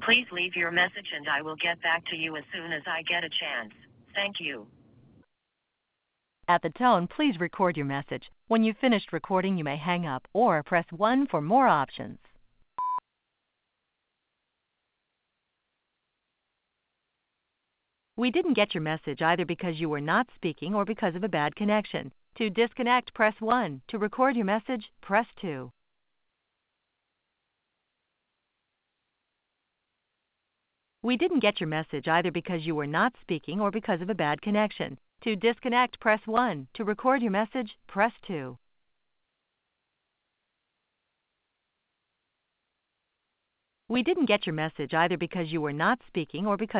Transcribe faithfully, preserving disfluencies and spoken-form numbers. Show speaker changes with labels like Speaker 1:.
Speaker 1: Please leave your message and I will get back to you as soon as I get a chance. Thank you.
Speaker 2: At the tone, please record your message. When you've finished recording, you may hang up or press one for more options. We didn't get your message either because you were not speaking or because of a bad connection. To disconnect, press one. To record your message, press two. We didn't get your message either because you were not speaking or because of a bad connection. To disconnect, press one. To record your message, press two. We didn't get your message either because you were not speaking or because